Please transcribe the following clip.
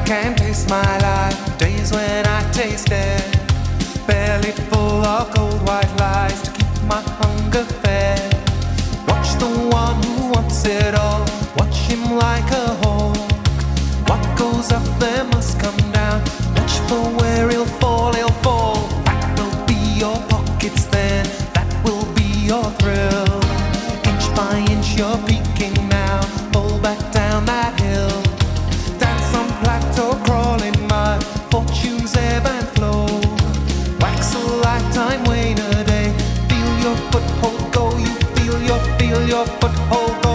can taste my life, days when I taste it. Belly full of cold white lies to keep my hunger fed. Watch the one who wants it all, watch him like a hawk. What goes up there must come down, watch for where he'll fall, he'll fall. That will be your pockets then, that will be your thrill. Inch by inch you're peaking now, pull back down that hill. Dance on plateau, crawl in mud, fortunes ebb and flow. Wax a lifetime, wane a day, feel your foothold go, you feel your foothold go.